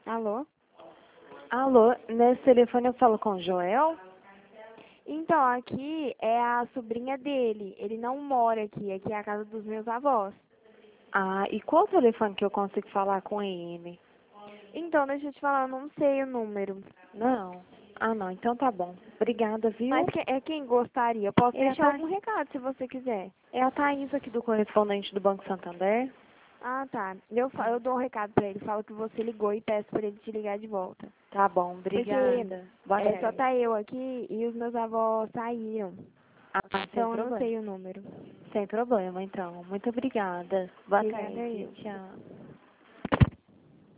Alô? Alô, nesse telefone eu falo com o Joel? Então, aqui é a sobrinha dele. Ele não mora aqui, aqui é a casa dos meus avós. Ah, e qual o telefone que eu consigo falar com ele? Então, deixa eu te falar, eu não sei o número. Não? Ah, não, então tá bom. Obrigada, viu? Mas é quem gostaria? Eu posso É a, deixar Tha... algum recado se você quiser. é a Thaís aqui do correspondente do Banco Santander. Ah, tá. Eu dou um recado pra ele. Falo que você ligou e peço pra ele te ligar de volta. Tá bom, Porque obrigada. Boa só tarde. tá eu aqui e os meus avós saíram. Ah, sem Então, eu não problema. sei o número. Sem problema, então. Muito obrigada. Boa Obrigada tarde. eu. Tchau.